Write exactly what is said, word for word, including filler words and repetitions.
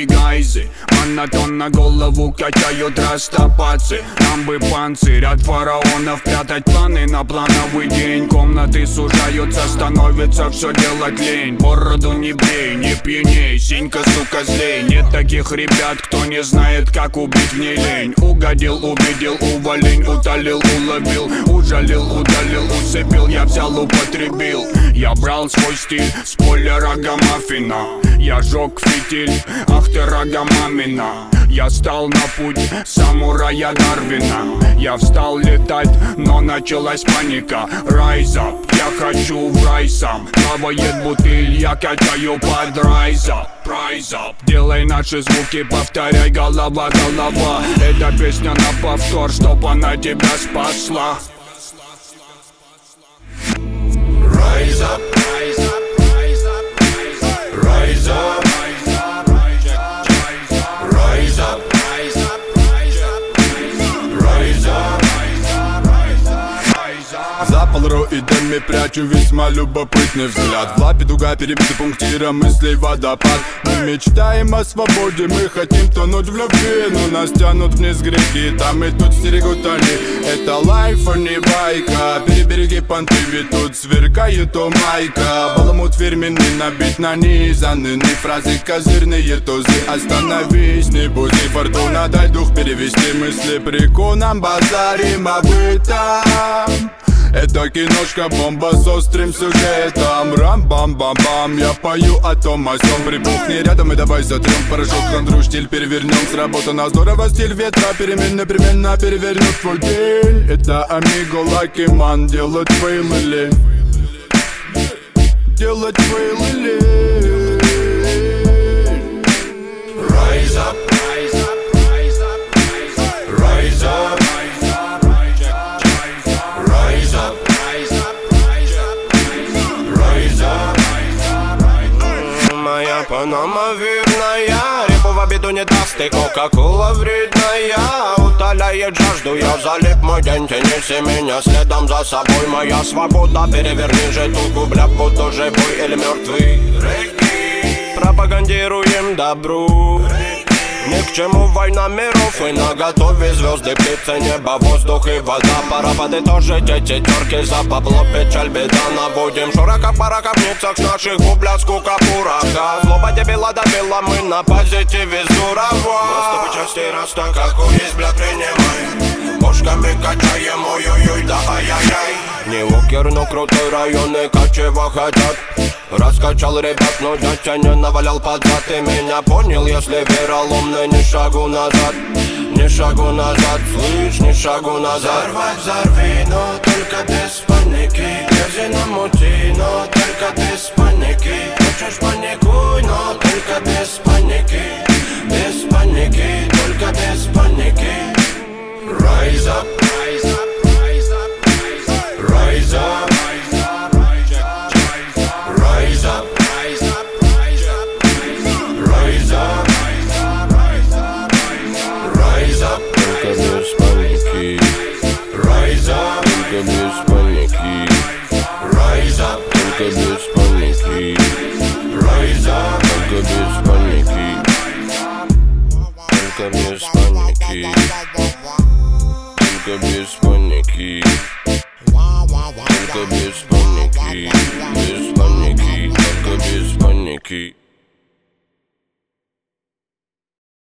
и гайзы. Монотон на голову качают растопацы. Нам бы панцирь от фараонов, прятать планы на плановый день. Комнаты сужаются, становится все делать лень. Бороду не брей, не пьяней, синька, сука, злей. Нет таких ребят, кто не знает, как убить в ней лень. Угодил, убедил, уволень, утолил, уловил, ужалил, удалил, усыпил, я взял, употребил. Я брал свой стиль с поля рогомаффина. Я жег фитиль, ах ты рогомамина. Я стал на путь самурая Дарвина. Я встал летать, но началась паника. Rise up, я хочу в рай сам. Плавает бутыль, я качаю под rise up. Rise up, делай наши звуки, повторяй, голова, голова. Эта песня на повтор, чтоб она тебя спасла. Rise up, rise up, rise up, rise up, rise up. За полроидами прячу весьма любопытный взгляд. В лапе дуга перебита пунктиром мыслей водопад. Мы мечтаем о свободе, мы хотим тонуть в любви, но нас тянут вниз грехи, там и тут стерегут они. Это лайф, а не байка. Перебереги понты, ведь тут сверкает у майка. Баламут фирменный, набит нанизаны фразы, козырные тузы. Остановись, не буди, фортуна, дай дух перевести мысли. Приконом базарим об этом. Это киношка, бомба с острым сюжетом. Рам-бам-бам-бам, я пою о том о сём. Прибухни рядом и давай затрем порошок, хандру, штиль перевернем. Сработано здорово, стиль ветра перемен непременно перевернет твой день. Это Амиго, Лаки Ман, делать фейлы. Делать фейлы. Rise up, rise up, rise up, rise up, rise up. Моя панама верная, репу в обиду не даст, и кока-кола вредная. Утоляет жажду, я залип, мой день, тянись меня следом за собой. Моя свобода, переверни же тугу, бля, буду живой или мертвый. Пропагандируем добру. Ни к чему война миров, и наготове звезды, птицы, небо, воздух и вода. Пора подытожить эти терки за бабло, печаль, беда. Наводим шурака в бараках, в ницах, с наших губля, скука, пурака. Злоба дебила добила, мы на позитиве здорово. Наступит части раз так, как есть, бля, принимай. Бошками качаем, ой-ой-ой, да ай-яй-яй. Не локер, но крутой район, и качево хотят. Раскачал ребят, но дядя не навалял под зад. Ты меня понял, если вероломный, ни шагу назад. Ни шагу назад, слышь, ни шагу назад. Взорвать, взорви, но только без паники. Грязи намути, но только без паники. Хочешь паникуй, но только без паники. Без паники, только без паники. Rise up, rise up, rise up, rise up, rise up. Только без паники. Rise up, только без паники. rise up, Только без паники. Только без паники. Только без паники. Только без паники. Без паники. Только без паники.